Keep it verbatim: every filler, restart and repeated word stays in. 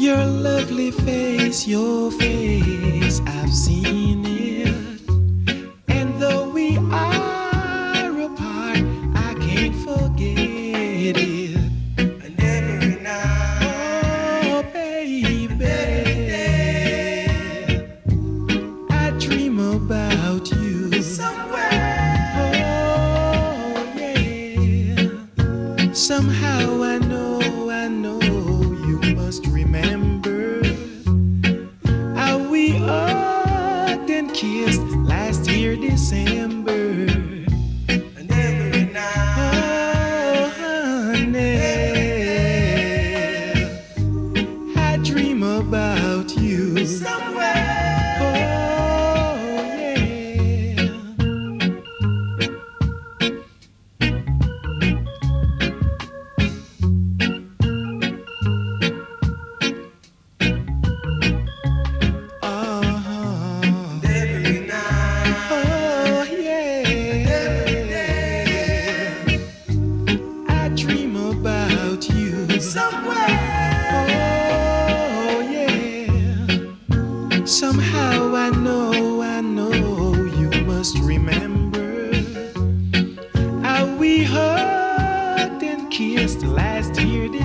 Your lovely face, your face, I've seen it. And though we are apart, I can't forget it. And every night, oh baby, I dream about you somewhere. Oh yeah. Somehow I know, I know you must remember how we hugged and kissed last year December. And every night, oh honey, I dream about you somewhere. Oh yeah. Uh-huh. Every night, oh yeah, every day, I dream about you somewhere. Oh yeah. Somehow I know, I know you must remember how we hugged and kissed last year